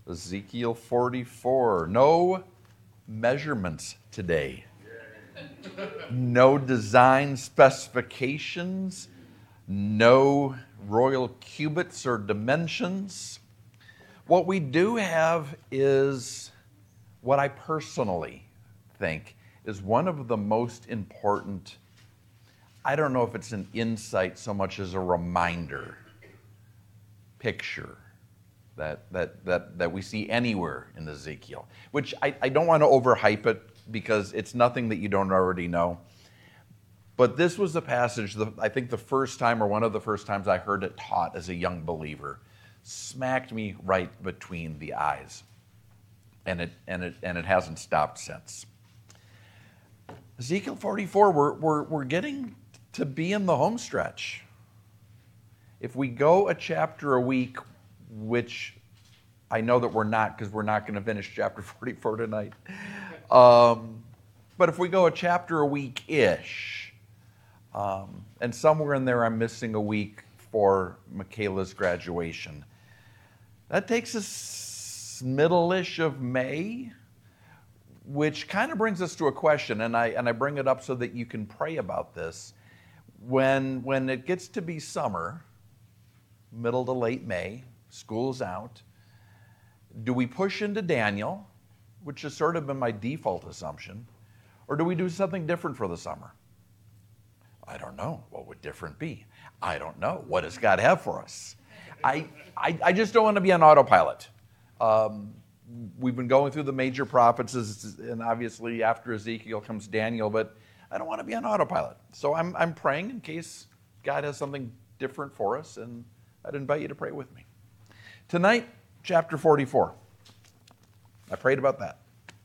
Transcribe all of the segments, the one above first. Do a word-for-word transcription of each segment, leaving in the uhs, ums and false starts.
Ezekiel forty-four. No measurements today. No design specifications. No royal cubits or dimensions. What we do have is what I personally think is one of the most important, I don't know if it's an insight so much as a reminder, picture that that that, that we see anywhere in Ezekiel, which I, I don't want to overhype it because it's nothing that you don't already know. But this was a passage, that I think the first time or one of the first times I heard it taught as a young believer, smacked me right between the eyes. And it and it and it hasn't stopped since. Ezekiel forty-four, we're, we're, we're getting to be in the home stretch. If we go a chapter a week, which I know that we're not because we're not going to finish chapter forty-four tonight. Um, but if we go a chapter a week-ish, um, and somewhere in there I'm missing a week for Michaela's graduation, that takes us middle-ish of May, which kind of brings us to a question, and I and I bring it up so that you can pray about this. When, when it gets to be summer, middle to late May, school's out, do we push into Daniel, which has sort of been my default assumption, or do we do something different for the summer? I don't know. What would different be? I don't know. What does God have for us? I, I, I just don't want to be on autopilot. Um, we've been going through the major prophets, and obviously after Ezekiel comes Daniel, but I don't want to be on autopilot. So I'm, I'm praying in case God has something different for us, and I'd invite you to pray with me. Tonight, chapter forty-four. I prayed about that.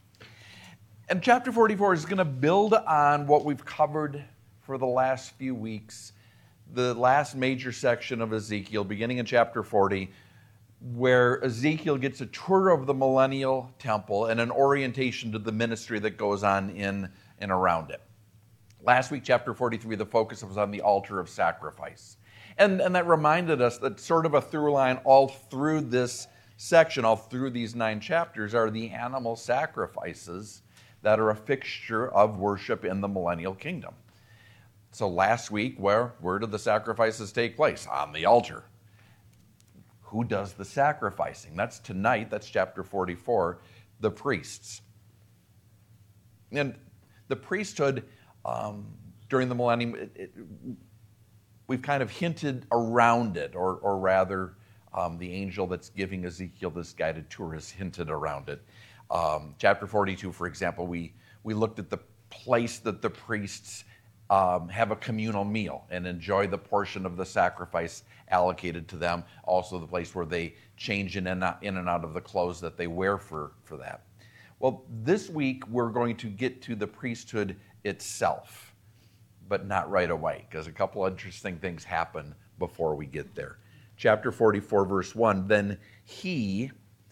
And chapter forty-four is going to build on what we've covered for the last few weeks, the last major section of Ezekiel, beginning in chapter forty, where Ezekiel gets a tour of the millennial temple and an orientation to the ministry that goes on in and around it. Last week, chapter forty-three, the focus was on the altar of sacrifice. And, and that reminded us that sort of a through line all through this section, all through these nine chapters, are the animal sacrifices that are a fixture of worship in the millennial kingdom. So last week, where, where did the sacrifices take place? On the altar. Who does the sacrificing? That's tonight, that's chapter forty-four, the priests. And the priesthood, um, during the millennium, it, it, we've kind of hinted around it, or, or rather, um, the angel that's giving Ezekiel this guided tour has hinted around it. Um, chapter forty-two, for example, we, we looked at the place that the priests um, have a communal meal and enjoy the portion of the sacrifice allocated to them, also the place where they change in and out, in and out of the clothes that they wear for, for that. Well, this week we're going to get to the priesthood itself, but not right away, because a couple of interesting things happen before we get there. Chapter forty-four, verse one, then he,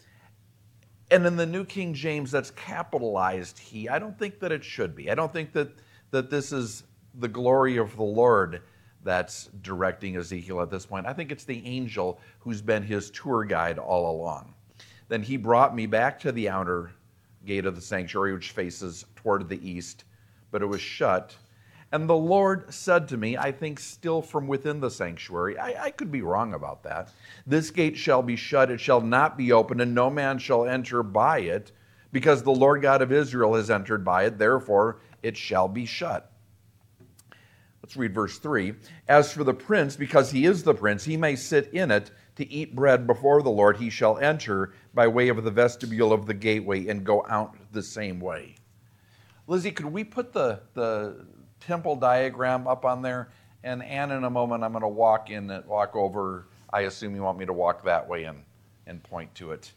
and in the New King James that's capitalized he. I don't think that it should be. I don't think that, that this is the glory of the Lord that's directing Ezekiel at this point. I think it's the angel who's been his tour guide all along. Then he brought me back to the outer gate of the sanctuary, which faces toward the east, but it was shut. And the Lord said to me, I think still from within the sanctuary, I, I could be wrong about that, this gate shall be shut, it shall not be opened, and no man shall enter by it, because the Lord God of Israel has entered by it, therefore it shall be shut. Let's read verse three. As for the prince, because he is the prince, he may sit in it to eat bread before the Lord. He shall enter by way of the vestibule of the gateway and go out the same way. Lizzie, could we put the, the temple diagram up on there? And Ann, in a moment, I'm going to walk in and walk over. I assume you want me to walk that way and, and point to it.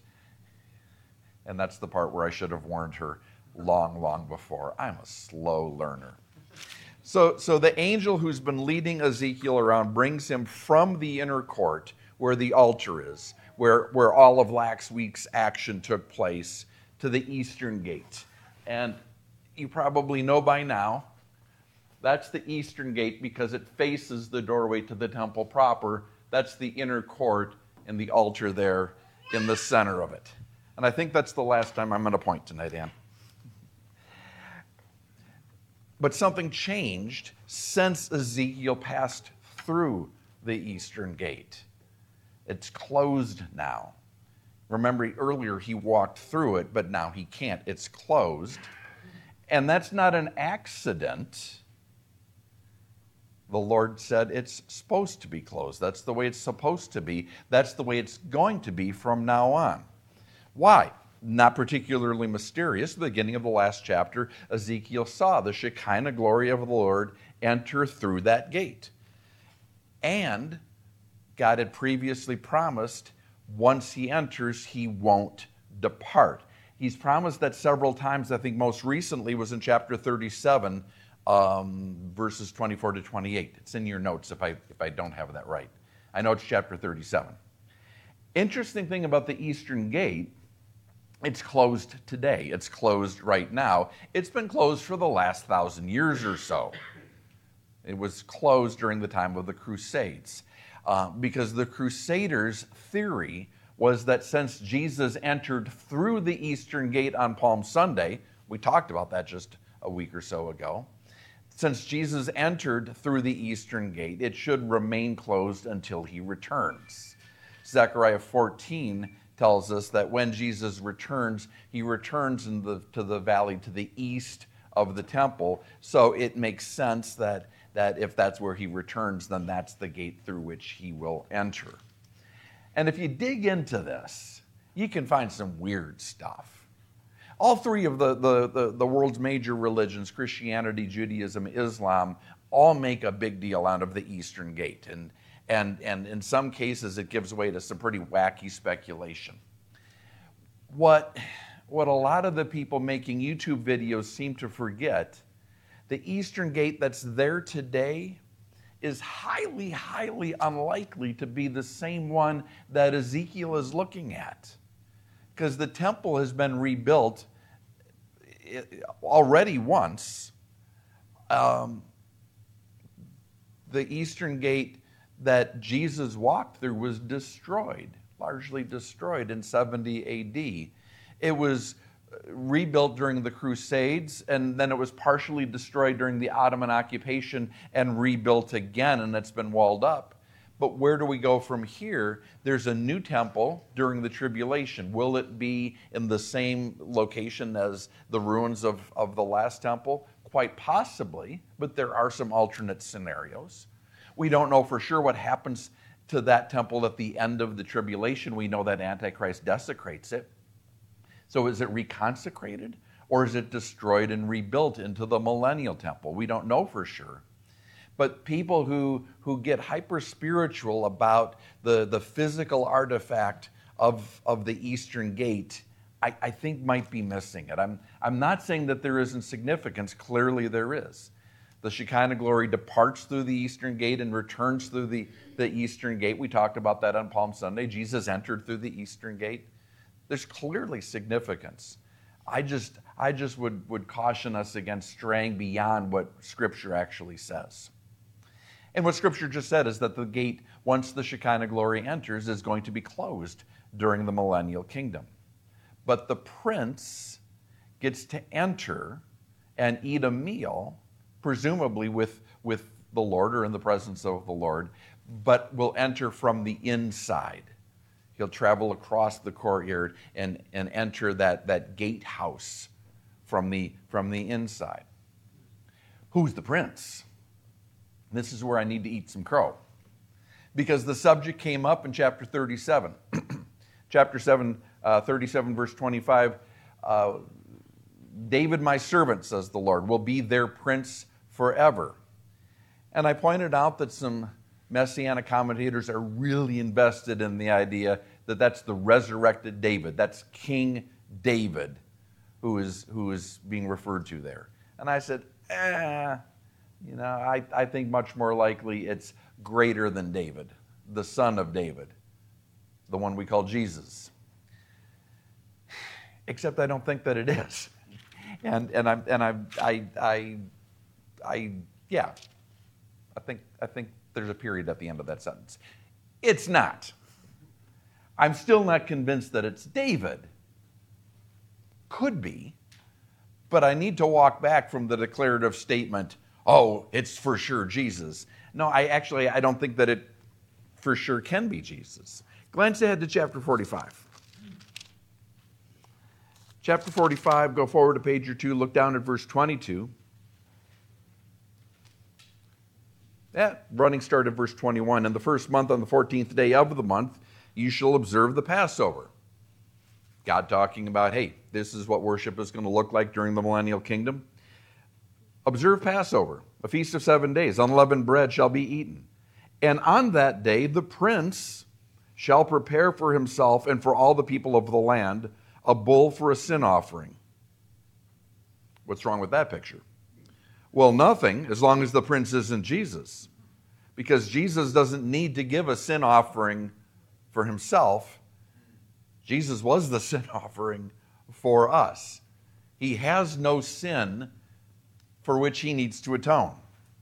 And that's the part where I should have warned her long, long before. I'm a slow learner. So, so the angel who's been leading Ezekiel around brings him from the inner court where the altar is, where, where all of last week's action took place, to the eastern gate. And you probably know by now, that's the eastern gate because it faces the doorway to the temple proper. That's the inner court and the altar there in the center of it. And I think that's the last time I'm going to point tonight, Ann. But something changed since Ezekiel passed through the eastern gate. It's closed now. Remember, earlier he walked through it, but now he can't. It's closed. And that's not an accident. The Lord said it's supposed to be closed. That's the way it's supposed to be. That's the way it's going to be from now on. Why? Not particularly mysterious. At the beginning of the last chapter, Ezekiel saw the Shekinah glory of the Lord enter through that gate. And God had previously promised once he enters, he won't depart. He's promised that several times. I think most recently was in chapter thirty-seven, um, verses twenty-four to twenty-eight. It's in your notes if I, if I don't have that right. I know it's chapter thirty-seven. Interesting thing about the eastern gate, it's closed today. It's closed right now. It's been closed for the last thousand years or so. It was closed during the time of the Crusades. Uh, because the Crusaders' theory was that since Jesus entered through the eastern gate on Palm Sunday, we talked about that just a week or so ago, since Jesus entered through the eastern gate, it should remain closed until he returns. Zechariah fourteen tells us that when Jesus returns, he returns in the, to the valley to the east of the temple, so it makes sense that that if that's where he returns, then that's the gate through which he will enter. And if you dig into this, you can find some weird stuff. All three of the, the, the, the world's major religions, Christianity, Judaism, Islam, all make a big deal out of the Eastern Gate. And, and, and in some cases, it gives way to some pretty wacky speculation. What, what a lot of the people making YouTube videos seem to forget, the Eastern Gate that's there today is highly, highly unlikely to be the same one that Ezekiel is looking at. Because the temple has been rebuilt already once. Um, the Eastern Gate that Jesus walked through was destroyed, largely destroyed in seventy A D. It was rebuilt during the Crusades, and then it was partially destroyed during the Ottoman occupation and rebuilt again, and it's been walled up. But where do we go from here? There's a new temple during the tribulation. Will it be in the same location as the ruins of, of the last temple? Quite possibly, but there are some alternate scenarios. We don't know for sure what happens to that temple at the end of the tribulation. We know that Antichrist desecrates it. So is it reconsecrated, or is it destroyed and rebuilt into the millennial temple? We don't know for sure. But people who, who get hyper-spiritual about the, the physical artifact of, of the Eastern Gate, I, I think might be missing it. I'm, I'm not saying that there isn't significance. Clearly there is. The Shekinah glory departs through the Eastern Gate and returns through the, the Eastern Gate. We talked about that on Palm Sunday. Jesus entered through the Eastern Gate. There's clearly significance. I just, I just would, would caution us against straying beyond what Scripture actually says. And what Scripture just said is that the gate, once the Shekinah glory enters, is going to be closed during the millennial kingdom. But the prince gets to enter and eat a meal, presumably with, with the Lord or in the presence of the Lord, but will enter from the inside. He'll travel across the courtyard and, and enter that, that gatehouse from the, from the inside. Who's the prince? This is where I need to eat some crow. Because the subject came up in chapter thirty-seven. chapter seven, uh, thirty-seven, verse twenty-five. Uh, David, my servant, says the Lord, will be their prince forever. And I pointed out that some Messianic commentators are really invested in the idea that that's the resurrected David. That's King David who is, who is being referred to there. And I said, eh, you know, I, I think much more likely it's greater than David, the son of David, the one we call Jesus. Except I don't think that it is. And and I and I I I, I yeah, I think I think there's a period at the end of that sentence. It's not. I'm still not convinced that it's David, Could be, but I need to walk back from the declarative statement, oh, it's for sure Jesus. No, I actually, I don't think that it for sure can be Jesus. Glance ahead to chapter forty-five. Chapter forty-five, go forward a page or two, look down at verse twenty-two. Yeah, running start at verse twenty-one. In the first month, on the fourteenth day of the month, you shall observe the Passover. God talking about, hey, this is what worship is going to look like during the millennial kingdom. Observe Passover, a feast of seven days. Unleavened bread shall be eaten. And on that day, the prince shall prepare for himself and for all the people of the land a bull for a sin offering. What's wrong with that picture? Well, nothing, as long as the prince isn't Jesus. Because Jesus doesn't need to give a sin offering for himself. Jesus was the sin offering for us. He has no sin for which he needs to atone.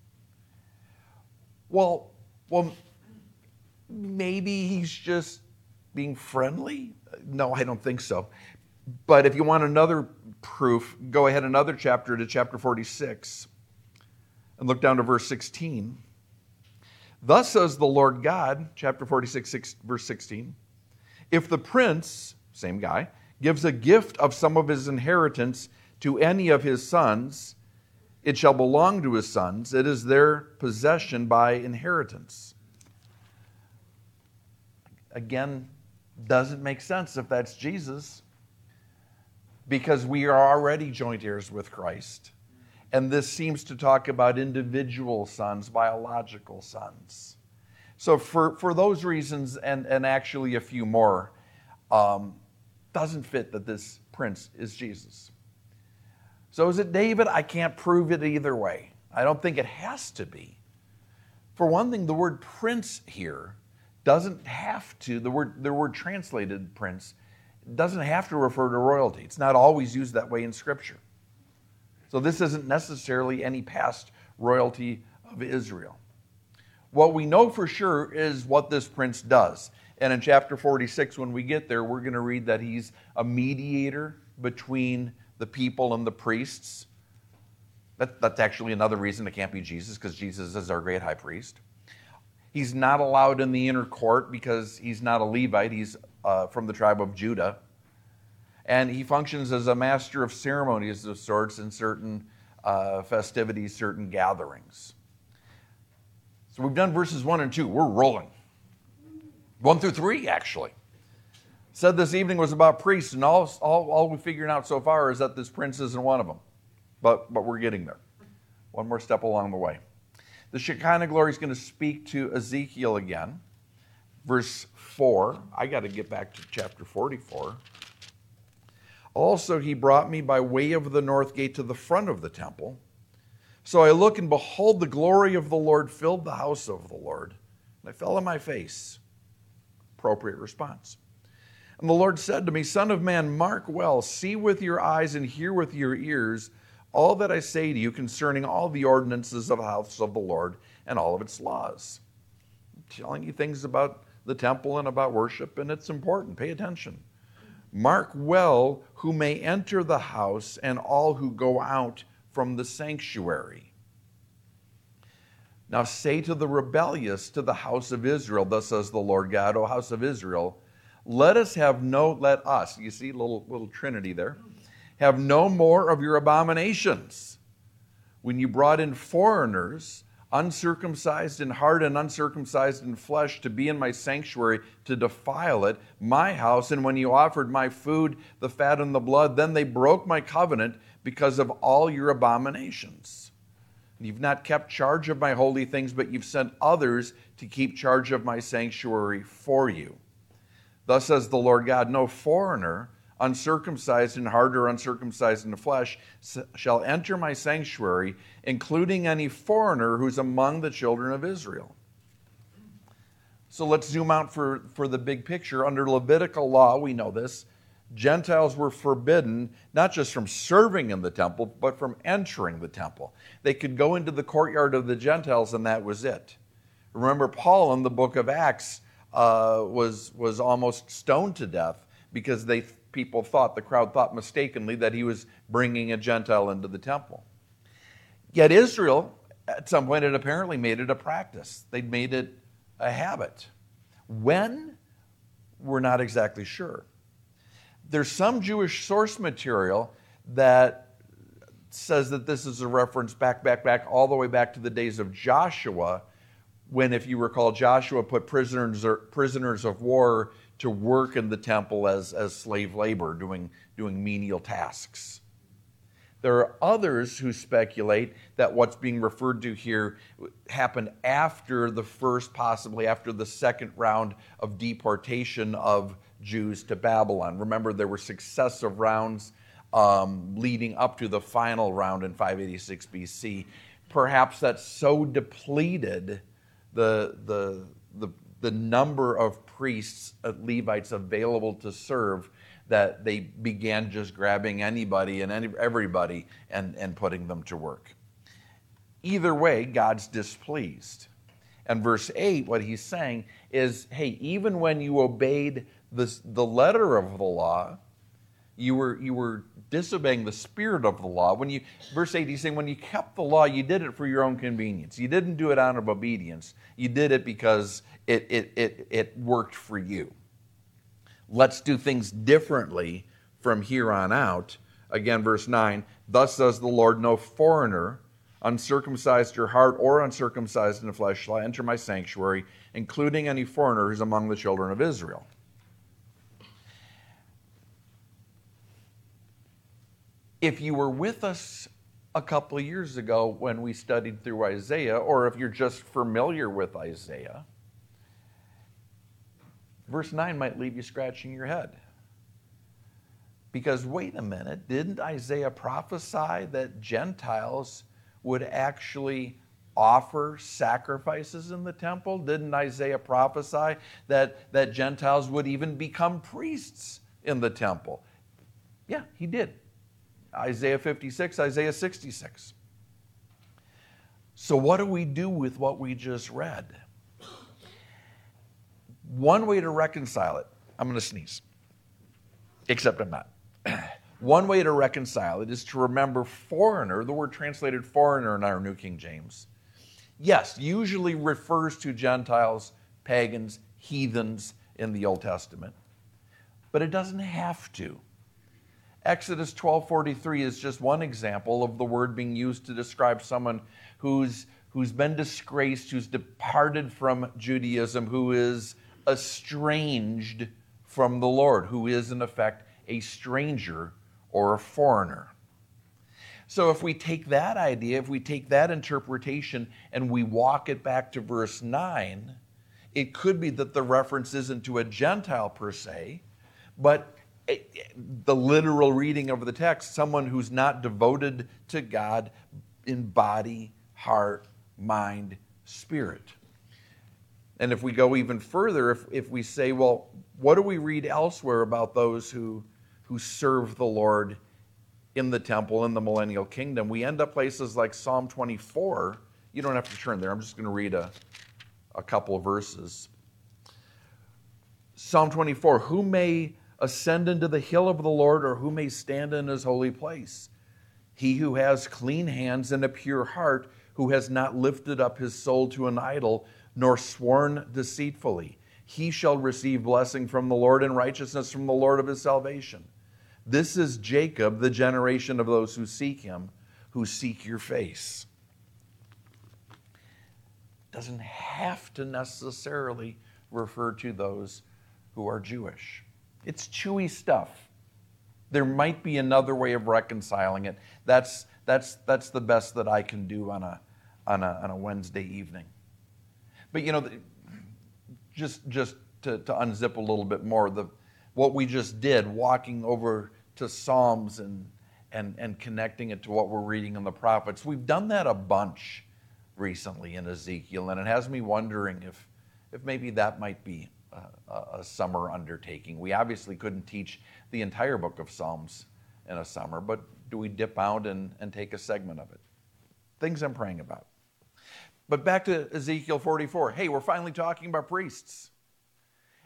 Well, well, maybe he's just being friendly? No, I don't think so. But if you want another proof, go ahead another chapter to chapter forty-six and look down to verse sixteen. Thus says the Lord God, chapter forty-six, six, verse sixteen, if the prince, same guy, gives a gift of some of his inheritance to any of his sons, it shall belong to his sons. It is their possession by inheritance. Again, doesn't make sense if that's Jesus, because we are already joint heirs with Christ. And this seems to talk about individual sons, biological sons. So for, for those reasons, and, and actually a few more, um, doesn't fit that this prince is Jesus. So is it David? I can't prove it either way. I don't think it has to be. For one thing, the word prince here doesn't have to, the word, the word translated prince, doesn't have to refer to royalty. It's not always used that way in Scripture. So this isn't necessarily any past royalty of Israel. What we know for sure is what this prince does. And in chapter forty-six, when we get there, we're going to read that he's a mediator between the people and the priests. That, that's actually another reason it can't be Jesus, because Jesus is our great high priest. He's not allowed in the inner court because he's not a Levite. He's uh, from the tribe of Judah. And he functions as a master of ceremonies of sorts in certain uh, festivities, certain gatherings. So we've done verses one and two. We're rolling. One through three, actually. Said this evening was about priests, and all, all, all we're figuring out so far is that this prince isn't one of them. But, but we're getting there. One more step along the way. The Shekinah glory is going to speak to Ezekiel again. Verse four. I got to get back to chapter forty-four. Also, he brought me by way of the north gate to the front of the temple. So I look, and behold, the glory of the Lord filled the house of the Lord. And I fell on my face. Appropriate response. And the Lord said to me, Son of man, mark well, see with your eyes and hear with your ears all that I say to you concerning all the ordinances of the house of the Lord and all of its laws. I'm telling you things about the temple and about worship, and it's important. Pay attention. Mark well who may enter the house and all who go out from the sanctuary. Now say to the rebellious, to the house of Israel, thus says the Lord God, O house of Israel, let us have no, let us, you see, little, little trinity there, have no more of your abominations. When you brought in foreigners, uncircumcised in heart and uncircumcised in flesh, to be in my sanctuary, to defile it, my house, and when you offered my food, the fat and the blood, then they broke my covenant because of all your abominations. You've not kept charge of my holy things, but you've sent others to keep charge of my sanctuary for you. Thus says the Lord God, no foreigner, uncircumcised in heart or uncircumcised in the flesh, shall enter my sanctuary, including any foreigner who's among the children of Israel. So let's zoom out for, for the big picture. Under Levitical law, we know this, Gentiles were forbidden not just from serving in the temple, but from entering the temple. They could go into the courtyard of the Gentiles, and that was it. Remember, Paul in the book of Acts uh, was, was almost stoned to death because they people thought, the crowd thought mistakenly, that he was bringing a Gentile into the temple. Yet Israel, at some point, had apparently made it a practice. They'd made it a habit. When? We're not exactly sure. There's some Jewish source material that says that this is a reference back, back, back, all the way back to the days of Joshua, when, if you recall, Joshua put prisoners prisoners of war to work in the temple as, as slave labor, doing, doing menial tasks. There are others who speculate that what's being referred to here happened after the first, possibly after the second round of deportation of Jews to Babylon. Remember, there were successive rounds um, leading up to the final round in five eighty-six B C. Perhaps that so depleted the, the, the, the number of priests, uh, Levites available to serve, that they began just grabbing anybody and any, everybody and, and putting them to work. Either way, God's displeased. And verse eight, what he's saying is, hey, even when you obeyed the, the letter of the law, you were, you were disobeying the spirit of the law. When you, verse eight, he's saying, when you kept the law, you did it for your own convenience. You didn't do it out of obedience. You did it because it, it, it, it worked for you. Let's do things differently from here on out. Again, verse nine, thus says the Lord, no foreigner, uncircumcised in heart or uncircumcised in the flesh, shall enter my sanctuary, including any foreigner who's among the children of Israel. If you were with us a couple of years ago when we studied through Isaiah, or if you're just familiar with Isaiah, verse nine might leave you scratching your head. Because wait a minute, didn't Isaiah prophesy that Gentiles would actually offer sacrifices in the temple? Didn't Isaiah prophesy that, that Gentiles would even become priests in the temple? Yeah, he did. Isaiah fifty-six, Isaiah sixty-six. So what do we do with what we just read? One way to reconcile it, I'm going to sneeze, except I'm not. One way to reconcile it is to remember foreigner, the word translated foreigner in our New King James, yes, usually refers to Gentiles, pagans, heathens in the Old Testament, but it doesn't have to. Exodus twelve forty-three is just one example of the word being used to describe someone who's, who's been disgraced, who's departed from Judaism, who is estranged from the Lord, who is in effect a stranger or a foreigner. So if we take that idea, if we take that interpretation and we walk it back to verse nine, it could be that the reference isn't to a Gentile per se, but the literal reading of the text, someone who's not devoted to God in body, heart, mind, spirit. And if we go even further, if, if we say, well, what do we read elsewhere about those who, who serve the Lord in the temple, in the millennial kingdom? We end up places like Psalm twenty-four. You don't have to turn there. I'm just going to read a, a couple of verses. Psalm twenty-four, who may ascend into the hill of the Lord, or who may stand in his holy place? He who has clean hands and a pure heart, who has not lifted up his soul to an idol, nor sworn deceitfully. He shall receive blessing from the Lord and righteousness from the Lord of his salvation. This is Jacob, the generation of those who seek him, who seek your face. Doesn't have to necessarily refer to those who are Jewish. It's chewy stuff. There might be another way of reconciling it. That's, that's, that's the best that I can do on a, on a, on a Wednesday evening. But, you know, just, just to, to unzip a little bit more, the, what we just did, walking over to Psalms and, and, and connecting it to what we're reading in the prophets, we've done that a bunch recently in Ezekiel, and it has me wondering if, if maybe that might be a, a summer undertaking. We obviously couldn't teach the entire book of Psalms in a summer, but do we dip out and, and take a segment of it? Things I'm praying about. But back to Ezekiel forty-four. Hey, we're finally talking about priests.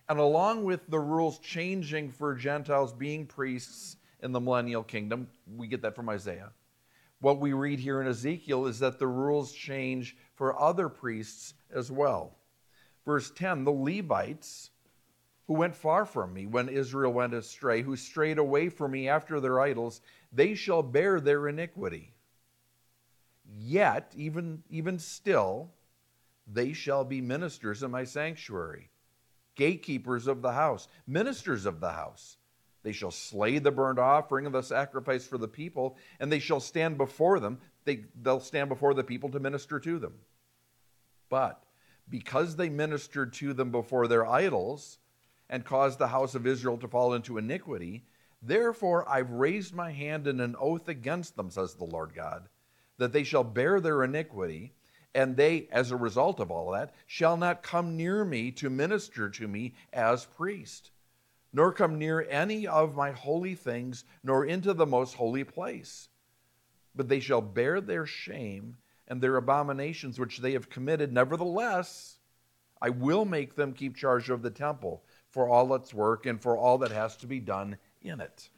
And along with the rules changing for Gentiles being priests in the millennial kingdom, we get that from Isaiah. What we read here in Ezekiel is that the rules change for other priests as well. Verse ten, the Levites who went far from me when Israel went astray, who strayed away from me after their idols, they shall bear their iniquity. Yet, even, even still, they shall be ministers in my sanctuary, gatekeepers of the house, ministers of the house. They shall slay the burnt offering and the sacrifice for the people, and they shall stand before them. They, they'll stand before the people to minister to them. But because they ministered to them before their idols and caused the house of Israel to fall into iniquity, therefore I've raised my hand in an oath against them, says the Lord God, that they shall bear their iniquity, and they, as a result of all that, shall not come near me to minister to me as priest, nor come near any of my holy things, nor into the most holy place. But they shall bear their shame and their abominations which they have committed. Nevertheless, I will make them keep charge of the temple for all its work and for all that has to be done in it.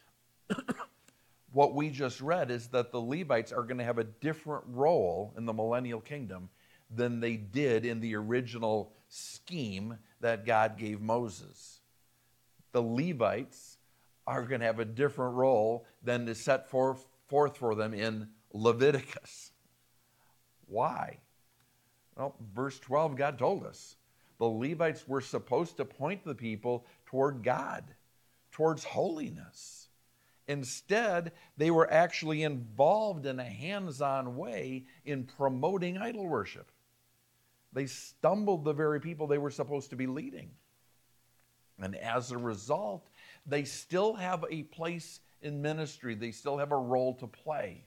What we just read is that the Levites are going to have a different role in the millennial kingdom than they did in the original scheme that God gave Moses. The Levites are going to have a different role than is set forth, forth for them in Leviticus. Why? Well, verse twelve, God told us. The Levites were supposed to point the people toward God, towards holiness. Instead, they were actually involved in a hands-on way in promoting idol worship. They stumbled the very people they were supposed to be leading. And as a result, they still have a place in ministry. They still have a role to play.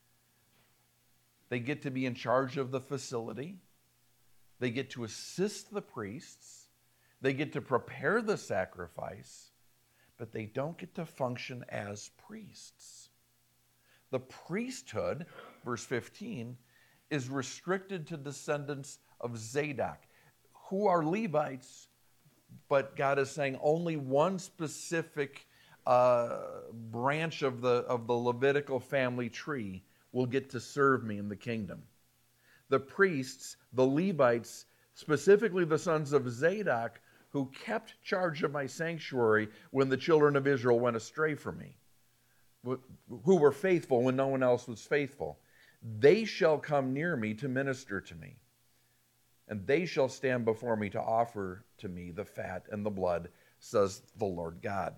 They get to be in charge of the facility. They get to assist the priests. They get to prepare the sacrifice. But they don't get to function as priests. The priesthood, verse fifteen, is restricted to descendants of Zadok, who are Levites, but God is saying only one specific uh, branch of the, of the Levitical family tree will get to serve me in the kingdom. The priests, the Levites, specifically the sons of Zadok, who kept charge of my sanctuary when the children of Israel went astray from me, who were faithful when no one else was faithful. They shall come near me to minister to me, and they shall stand before me to offer to me the fat and the blood, says the Lord God.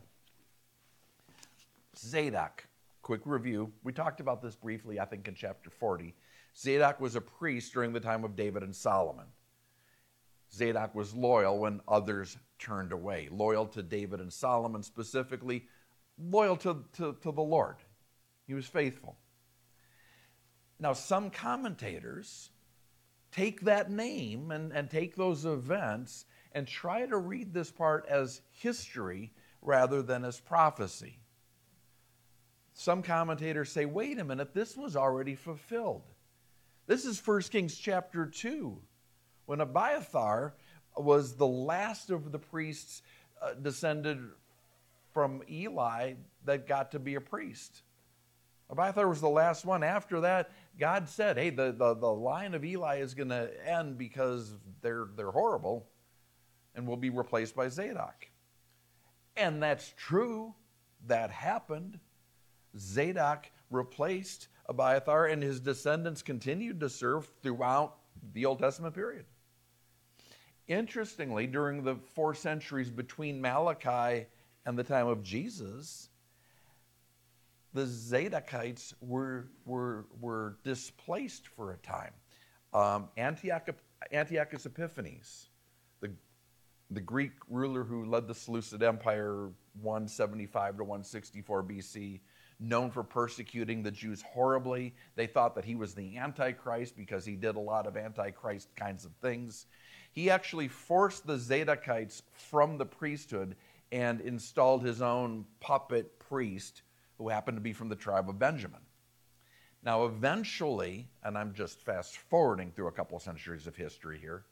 Zadok, quick review. We talked about this briefly, I think, in chapter forty. Zadok was a priest during the time of David and Solomon. Zadok was loyal when others turned away. Loyal to David and Solomon specifically. Loyal to, to, to the Lord. He was faithful. Now, some commentators take that name and, and take those events and try to read this part as history rather than as prophecy. Some commentators say, wait a minute, this was already fulfilled. This is First Kings chapter two. When Abiathar was the last of the priests uh, descended from Eli that got to be a priest. Abiathar was the last one. After that, God said, hey, the, the, the line of Eli is going to end because they're, they're horrible and will be replaced by Zadok. And that's true. That happened. Zadok replaced Abiathar, and his descendants continued to serve throughout the Old Testament period. Interestingly, during the four centuries between Malachi and the time of Jesus, the Zadokites were, were, were displaced for a time. Um, Antioch, Antiochus Epiphanes, the, the Greek ruler who led the Seleucid Empire one seventy-five to one sixty-four B C, known for persecuting the Jews horribly. They thought that he was the Antichrist because he did a lot of Antichrist kinds of things. He actually forced the Zadokites from the priesthood and installed his own puppet priest who happened to be from the tribe of Benjamin. Now eventually, and I'm just fast forwarding through a couple of centuries of history here,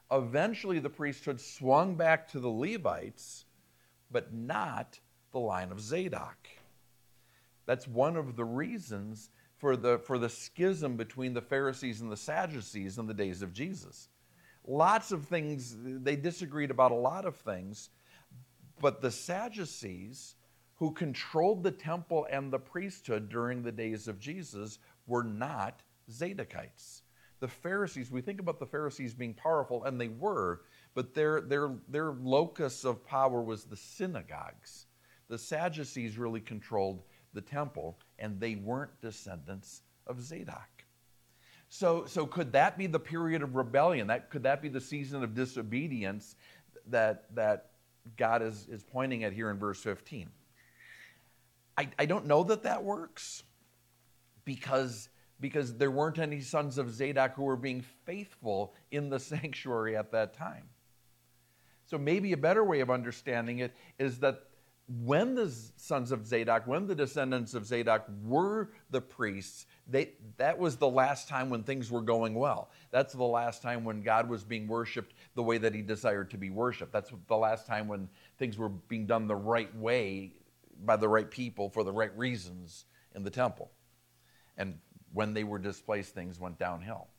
Eventually, the priesthood swung back to the Levites, but not the line of Zadok. That's one of the reasons for the, for the schism between the Pharisees and the Sadducees in the days of Jesus. Lots of things, they disagreed about a lot of things, but the Sadducees, who controlled the temple and the priesthood during the days of Jesus, were not Zadokites. The Pharisees, we think about the Pharisees being powerful, and they were, but their, their, their locus of power was the synagogues. The Sadducees really controlled the temple, and they weren't descendants of Zadok. So, so could that be the period of rebellion? That, could that be the season of disobedience that, that God is, is pointing at here in verse fifteen? I, I don't know that that works because, because there weren't any sons of Zadok who were being faithful in the sanctuary at that time. So maybe a better way of understanding it is that when the sons of Zadok, when the descendants of Zadok were the priests, they, that was the last time when things were going well. That's the last time when God was being worshiped the way that he desired to be worshiped. That's the last time when things were being done the right way by the right people for the right reasons in the temple. And when they were displaced, things went downhill.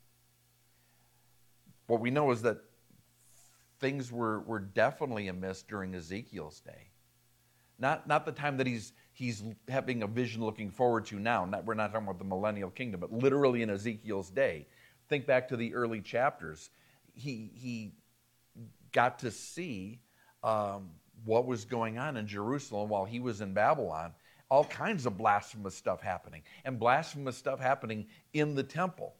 What we know is that things were, were definitely amiss during Ezekiel's day. Not, not the time that he's, he's having a vision looking forward to now. Not, we're not talking about the millennial kingdom, but literally in Ezekiel's day. Think back to the early chapters. He, he got to see um, what was going on in Jerusalem while he was in Babylon. All kinds of blasphemous stuff happening. And blasphemous stuff happening in the temple.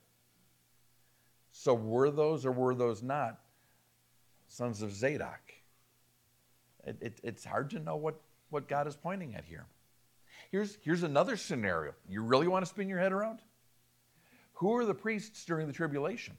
So were those or were those not sons of Zadok? It, it, it's hard to know what what God is pointing at here. Here's, here's another scenario. You really want to spin your head around? Who are the priests during the tribulation?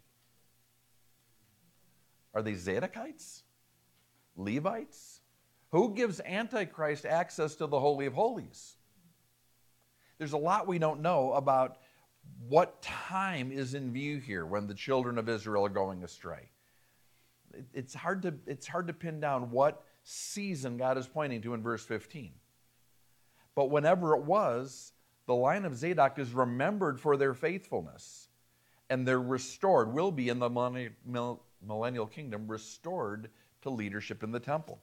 Are they Zadokites? Levites? Who gives Antichrist access to the Holy of Holies? There's a lot we don't know about what time is in view here when the children of Israel are going astray. It, it's hard to, it's hard to pin down what season God is pointing to in verse fifteen. But whenever it was, the line of Zadok is remembered for their faithfulness, and they're restored, will be in the millennial kingdom, restored to leadership in the temple.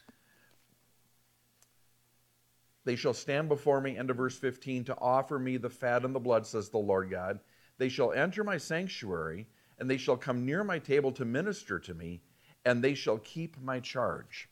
They shall stand before me, end of verse fifteen, to offer me the fat and the blood, says the Lord God. They shall enter my sanctuary, and they shall come near my table to minister to me, and they shall keep my charge.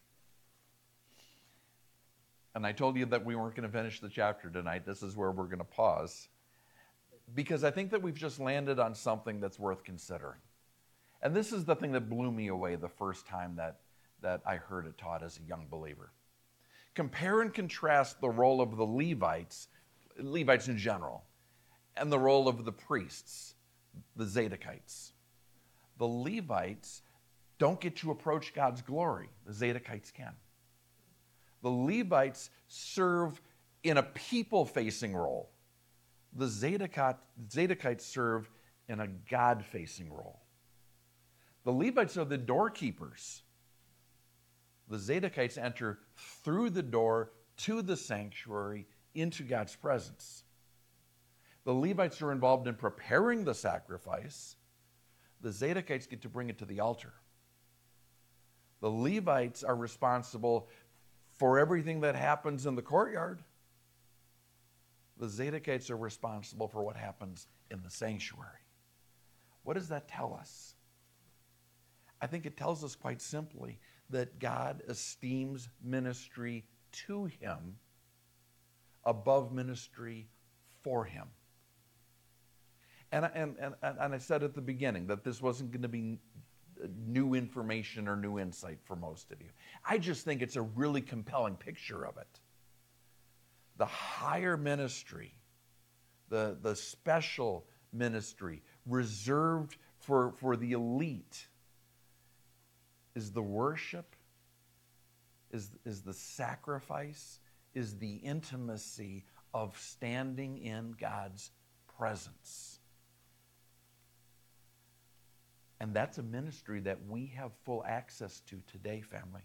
And I told you that we weren't going to finish the chapter tonight. This is where we're going to pause. Because I think that we've just landed on something that's worth considering. And this is the thing that blew me away the first time that, that I heard it taught as a young believer. Compare and contrast the role of the Levites, Levites in general, and the role of the priests, the Zadokites. The Levites don't get to approach God's glory. The Zadokites can. The Levites serve in a people-facing role. The Zadokites serve in a God-facing role. The Levites are the doorkeepers. The Zadokites enter through the door to the sanctuary into God's presence. The Levites are involved in preparing the sacrifice. The Zadokites get to bring it to the altar. The Levites are responsible for everything that happens in the courtyard. The Zadokites are responsible for what happens in the sanctuary. What does that tell us? I think it tells us quite simply that God esteems ministry to him above ministry for him. And, and, and, and I said at the beginning that this wasn't going to be new information or new insight for most of you. I just think it's a really compelling picture of it. The higher ministry, the, the special ministry reserved for, for the elite is the worship, is, is the sacrifice, is the intimacy of standing in God's presence. And that's a ministry that we have full access to today, family.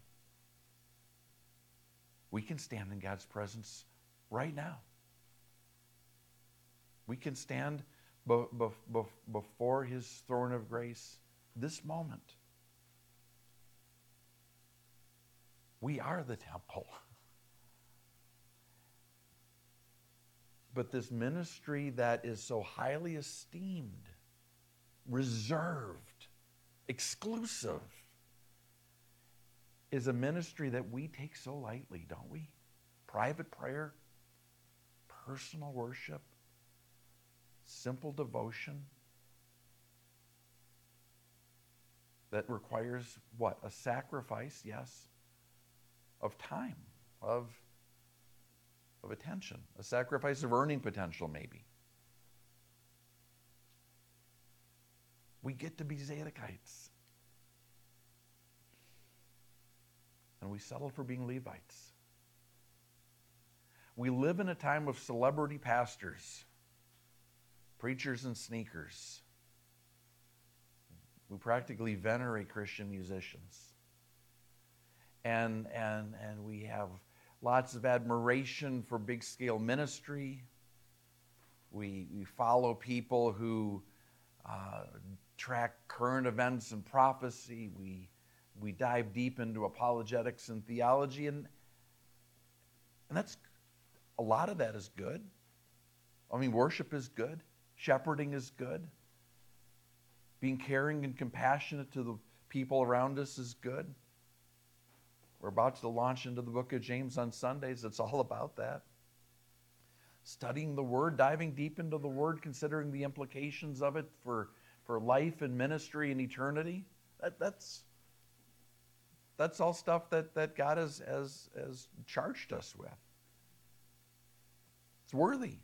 We can stand in God's presence right now. We can stand be, be, be, before his throne of grace this moment. We are the temple. But this ministry that is so highly esteemed, reserved, exclusive, is a ministry that we take so lightly, don't we? Private prayer, personal worship, simple devotion that requires what? A sacrifice, yes, of time, of, of attention, a sacrifice of earning potential maybe. We get to be Zadokites. And we settle for being Levites. We live in a time of celebrity pastors, preachers and sneakers. We practically venerate Christian musicians. And, and, and we have lots of admiration for big-scale ministry. We, we follow people who uh, track current events and prophecy. We, we dive deep into apologetics and theology. And, and that's, a lot of that is good. I mean, worship is good. Shepherding is good. Being caring and compassionate to the people around us is good. We're about to launch into the book of James on Sundays. It's all about that. Studying the Word, diving deep into the Word, considering the implications of it for, for life and ministry and eternity. That, that's, that's all stuff that, that God has, has, has charged us with. It's worthy.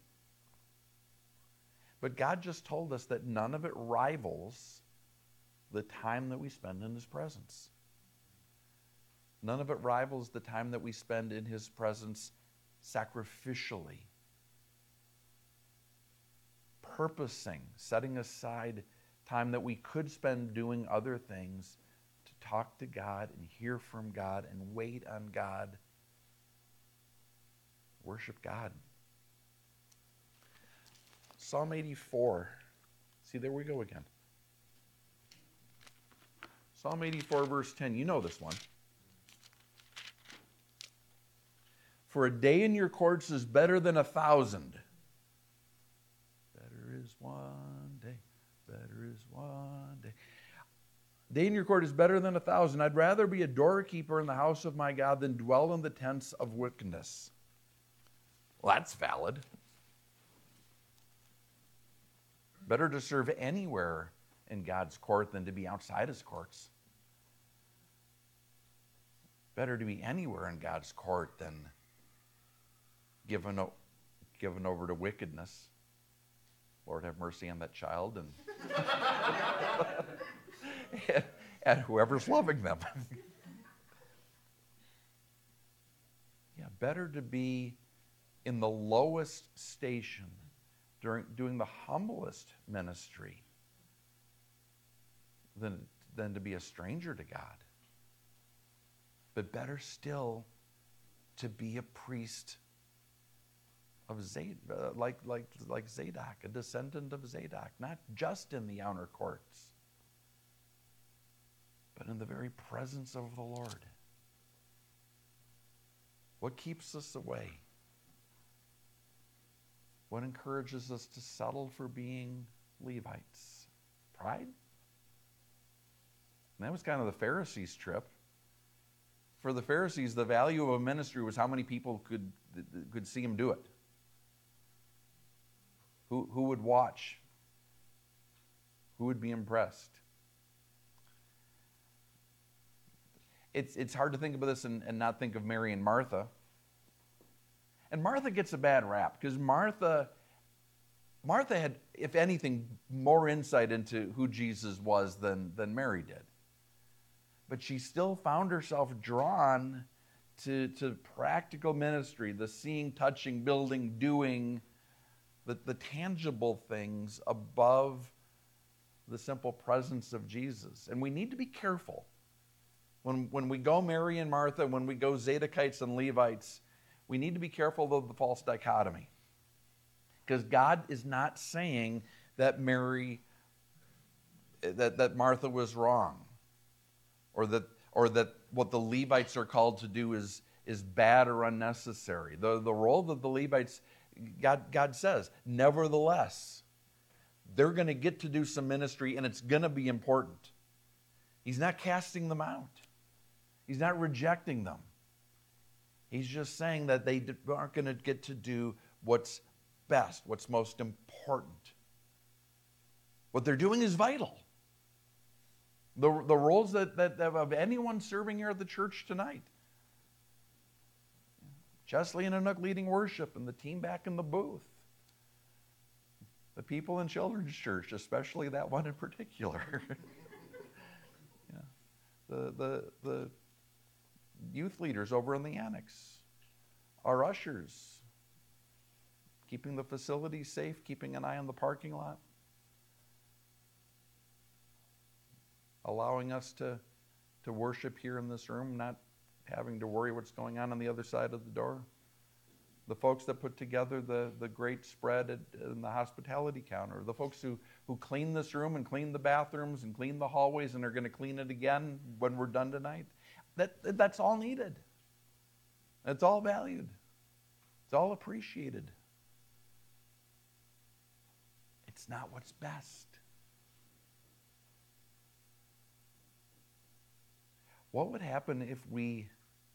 But God just told us that none of it rivals the time that we spend in His presence. None of it rivals the time that we spend in His presence sacrificially, purposing, setting aside time that we could spend doing other things to talk to God and hear from God and wait on God, worship God. Psalm eighty-four. See, there we go again. Psalm eighty-four, verse ten. You know this one. For a day in your courts is better than a thousand. Better is one day. Better is one day. A day in your court is better than a thousand. I'd rather be a doorkeeper in the house of my God than dwell in the tents of wickedness. Well, that's valid. Better to serve anywhere in God's court than to be outside His courts. Better to be anywhere in God's court than given, given over to wickedness. Lord, have mercy on that child and, and, and whoever's loving them. Yeah, better to be in the lowest station during doing the humblest ministry than, than to be a stranger to God. But better still to be a priest of Zad, uh, like, like, like Zadok, a descendant of Zadok, not just in the outer courts, but in the very presence of the Lord. What keeps us away? What encourages us to settle for being Levites? Pride? And that was kind of the Pharisees' trip. For the Pharisees, the value of a ministry was how many people could, could see him do it. Who, who would watch? Who would be impressed? It's, it's hard to think about this and, and not think of Mary and Martha. And Martha gets a bad rap because Martha, Martha had, if anything, more insight into who Jesus was than, than Mary did. But she still found herself drawn to, to practical ministry, the seeing, touching, building, doing, the, the tangible things above the simple presence of Jesus. And we need to be careful. When, when we go Mary and Martha, when we go Zadokites and Levites, we need to be careful of the false dichotomy. Because God is not saying that Mary, that, that Martha was wrong, or that, or that what the Levites are called to do is, is bad or unnecessary. The, the role of the Levites, God, God says, nevertheless, they're going to get to do some ministry and it's going to be important. He's not casting them out. He's not rejecting them. He's just saying that they aren't going to get to do what's best, what's most important. What they're doing is vital. The, the roles that, that of anyone serving here at the church tonight. Chesley and Anook leading worship and the team back in the booth. The people in Children's Church, especially that one in particular. Yeah. The, the, the youth leaders over in the annex. Our ushers. Keeping the facility safe, keeping an eye on the parking lot. Allowing us to, to worship here in this room, not having to worry what's going on on the other side of the door. The folks that put together the, the great spread at, in the hospitality counter. The folks who, who clean this room and clean the bathrooms and clean the hallways and are going to clean it again when we're done tonight. That, that's all needed. It's all valued. It's all appreciated. It's not what's best. What would happen if we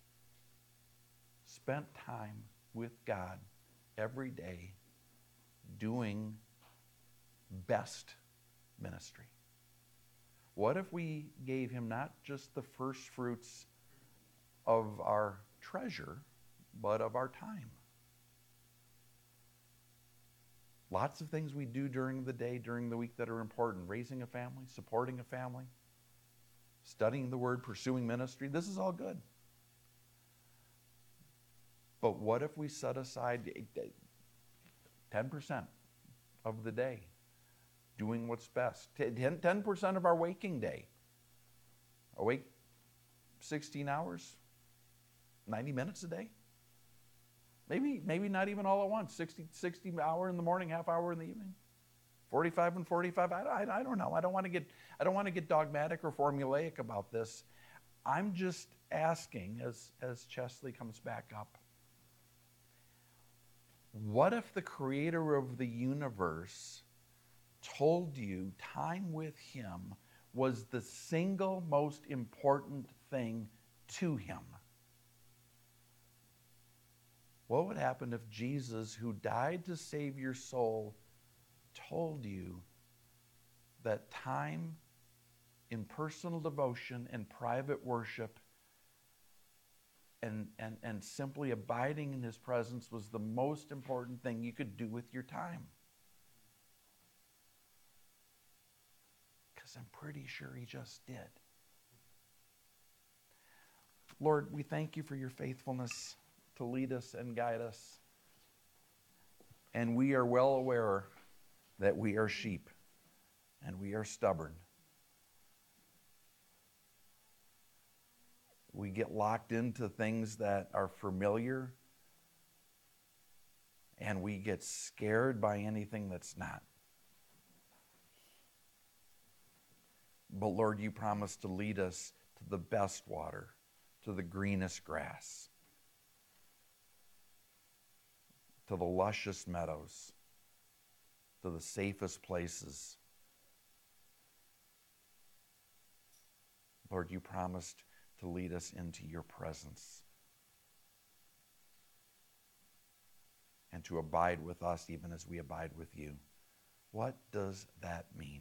spent time with God every day doing best ministry? What if we gave him not just the first fruits of our treasure, but of our time? Lots of things we do during the day, during the week that are important. Raising a family, supporting a family, studying the Word, pursuing ministry. This is all good. But what if we set aside ten percent of the day doing what's best? ten percent of our waking day. Awake sixteen hours, ninety minutes a day? Maybe, maybe not even all at once. sixty, sixty hour in the morning, half hour in the evening. forty-five and forty-five. I, I, I don't know. I don't want to get I don't want to get dogmatic or formulaic about this. I'm just asking, as, as Chesley comes back up, what if the creator of the universe told you time with him was the single most important thing to him? What would happen if Jesus, who died to save your soul, told you that time in personal devotion and private worship and, and, and simply abiding in his presence was the most important thing you could do with your time? Because I'm pretty sure he just did. Lord, we thank you for your faithfulness to lead us and guide us. And we are well aware that we are sheep and we are stubborn. We get locked into things that are familiar and we get scared by anything that's not. But Lord, you promised to lead us to the best water, to the greenest grass, to the luscious meadows, to the safest places. Lord, you promised to lead us into your presence and to abide with us even as we abide with you. What does that mean?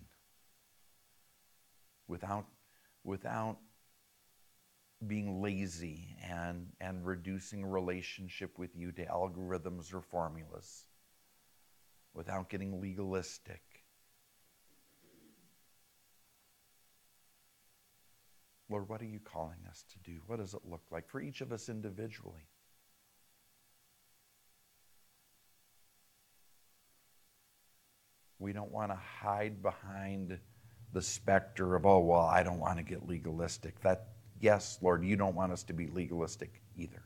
Without, without being lazy and, and reducing relationship with you to algorithms or formulas, without getting legalistic. Lord, what are you calling us to do? What does it look like for each of us individually? We don't want to hide behind the specter of, oh, well, I don't want to get legalistic. That, yes, Lord, you don't want us to be legalistic either.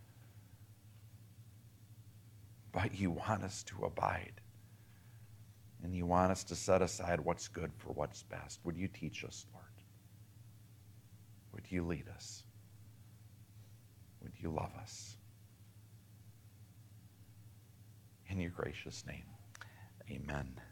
But you want us to abide. And you want us to set aside what's good for what's best. Would you teach us, Lord? Would you lead us? Would you love us? In your gracious name, amen.